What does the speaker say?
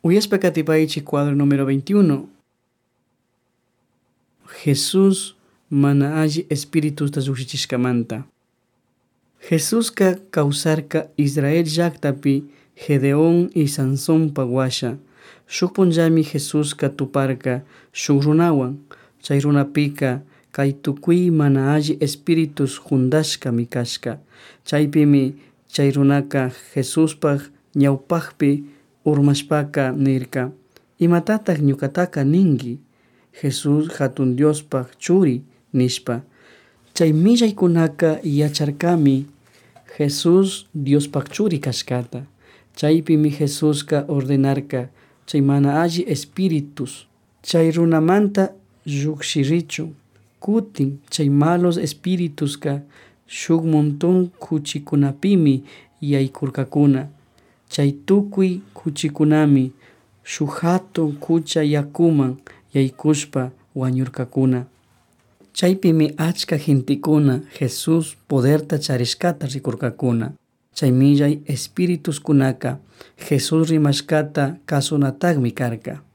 Uyaspa katipaychi cuadro número 21. Jesús mana alli espiritusta llukshichishkamanta. Jesuska kawsarka Israel llaktapi Gedeón y Sansonpa washa. Shuk punllami Jesuska tuparka shuk runawan. Chay runapika kay tukuy mana alli espiritus juntashkami kashka. Chaypimi chay runaka Jesuspak ñawpakpi urmashpaka nirka: ¿Imatatak ñukataka ninki? Jesús hatun Diospak churi nishpa. Chay millaykunaka yacharkami Jesús Diospak churi kashkata. Chaypimi Jesuska ordenarka chay mana alli espiritus chay runamanta llukshirichu. Kutin chay malos espirituska shuk montón kuchikunapimi yaykurkakuna. Chay tukuy kuchikunami shuk hatun kucha yakuman yaykushpa wañurkakuna. Chaypimi achka gentikuna Jesus poderta charishkata rikurkakuna. Chay millay espirituskunaka Jesus rimashkata kasunatagmi karka.